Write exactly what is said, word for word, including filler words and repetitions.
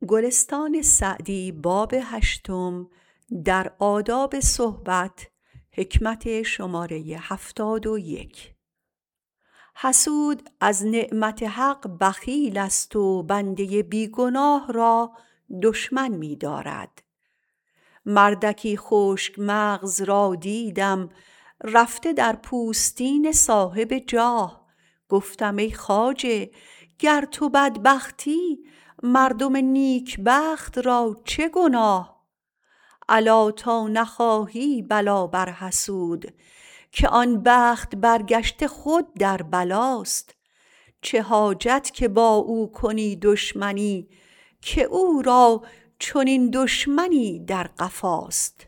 حسود از نعمت حق بخیل است و بنده بی گناه را دشمن می دارد. مردکی خشک مغز را دیدم رفته در پوستین صاحب جاه. گفتم ای خواجه گر تو بدبختی مردم نیکبخت را چه گناه؟ الا تا نخواهی بلا بر حسود که آن بخت برگشته خود در بلاست. چه حاجت که با او کنی دشمنی که او را چنین دشمنی در قفاست.